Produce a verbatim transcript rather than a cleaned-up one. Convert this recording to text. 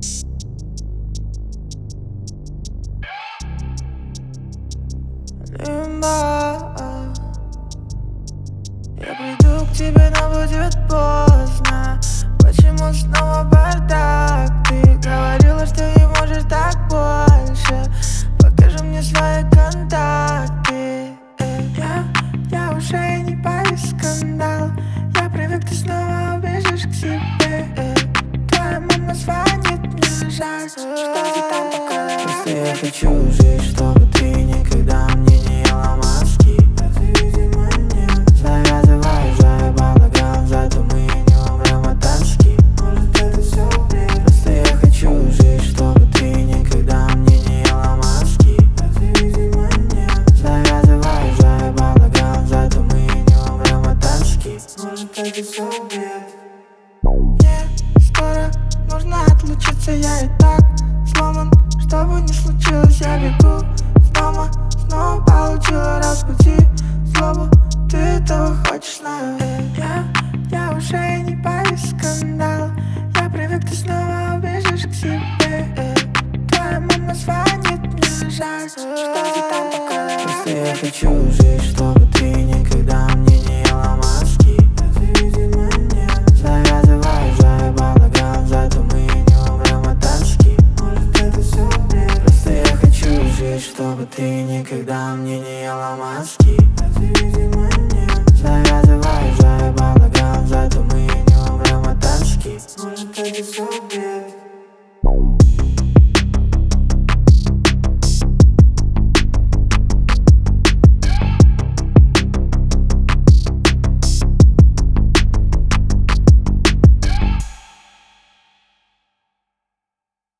Лимба. Я приду к тебе, но будет поздно. Почему снова бардак? Ты говорила, что не можешь так больше. Покажи мне свои контакты. Я, я уже не боюсь скандал. Я привык, ты снова убежишь к себе. Твоя мама звонит, мне жаль. Что ты там такое? Просто я хочу жить, чтобы ты никогда мне не ела мозги. А ты, видимо, нет. Завязывай уже балаган, зато мы не умрем от тоски. Может, это все бред. Просто я хочу жить, чтобы ты никогда мне не ела мозги. А ты, видимо, нет. Завязывай уже балаган, зато мы не умрем от тоски. Может, это все бред. Мне скоро нужно отлучиться, я и так сломан. Что бы ни случилось, я бегу с дома. Снова получила раскрути злобу. Ты этого хочешь, знаю. Я, я уже не боюсь скандала. Я привык, ты снова убежишь к себе. Твоя мама звонит, мне жаль. Что ты там такое? Просто я хочу жить, чтобы ты никогда мне не ела мозги. А ты, видимо, нет. Завязывай уже балаган, зато мы не умрем от тоски. Может, это все бред. Просто я хочу жить, чтобы ты никогда мне не ела мозги. А ты, видимо, нет. Завязывай уже балаган, зато мы не умрем от тоски. Может, это все